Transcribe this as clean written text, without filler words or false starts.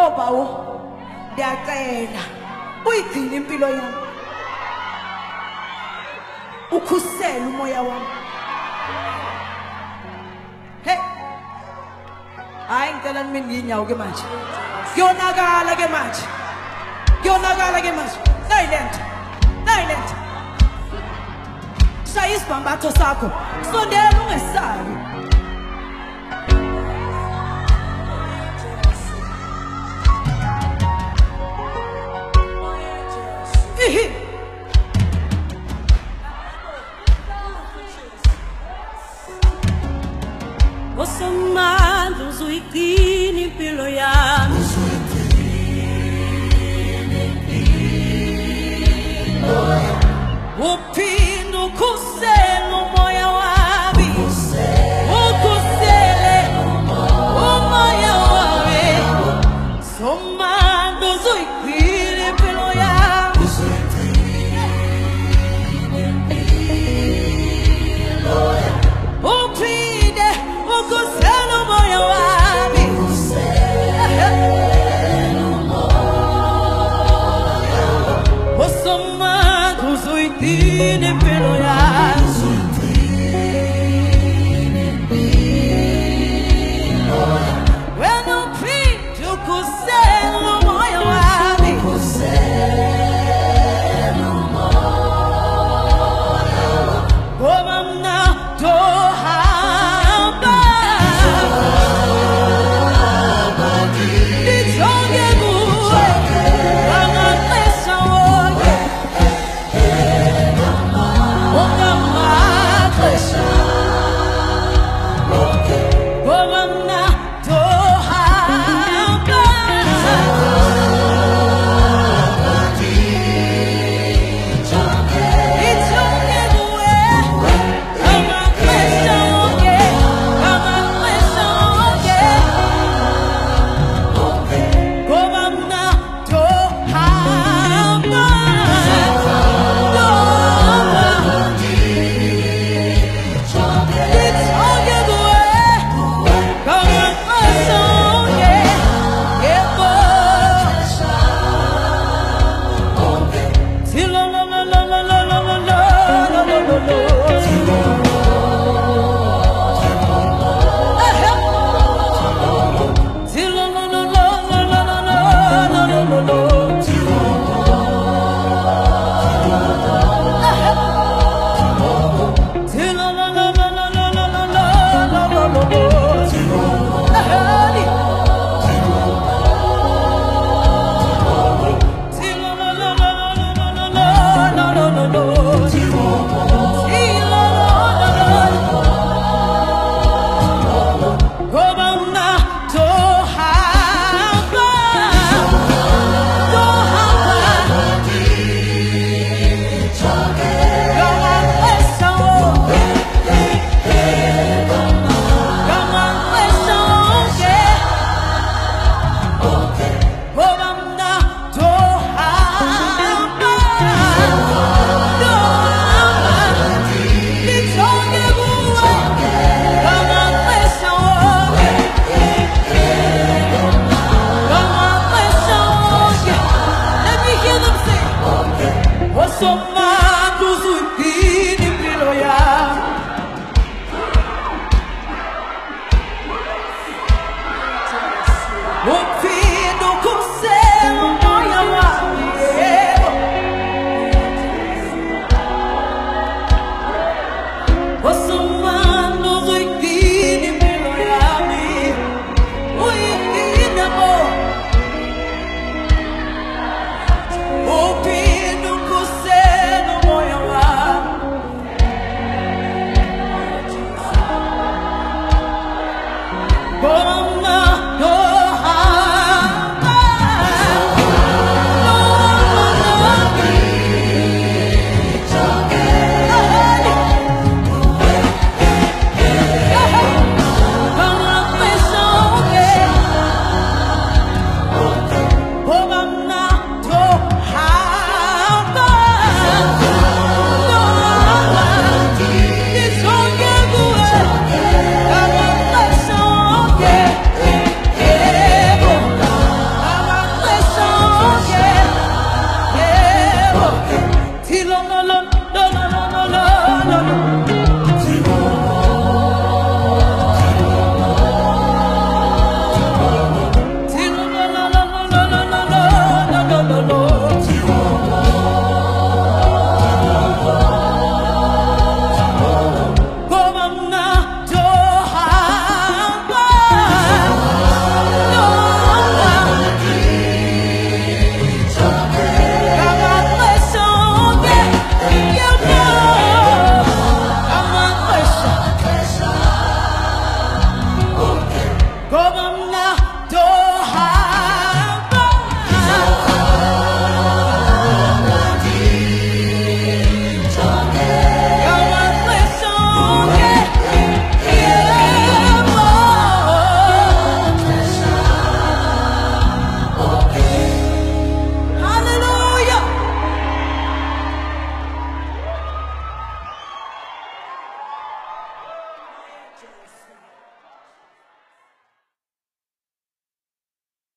bawo ndiyacela uyigcina impilo yami ukhusela umoya wami hey hayi ngicela mina ngiyinyawo ke manje kuyonakala ke manje Silent shaya isibhambatho sakho sondela ungesabi Osomando uzuyigcina impilo yami uphinde ukhusele umoya wami ukhusele umoya wami somando uzuyigcina impilo yami uphinde ukhusele umoya wami osomando uzuyigcina impilo yami wena uphinde ukhusele umoya wami ngoba mna ndohamba ndijonge kuwe ngamaxesha wonke ngamaxesha ngoba mna ndohamba ndijonge kuwe ngamaxesha wonke ngoba mna ndohamba Somando uzuyigcina impilo yami uphinde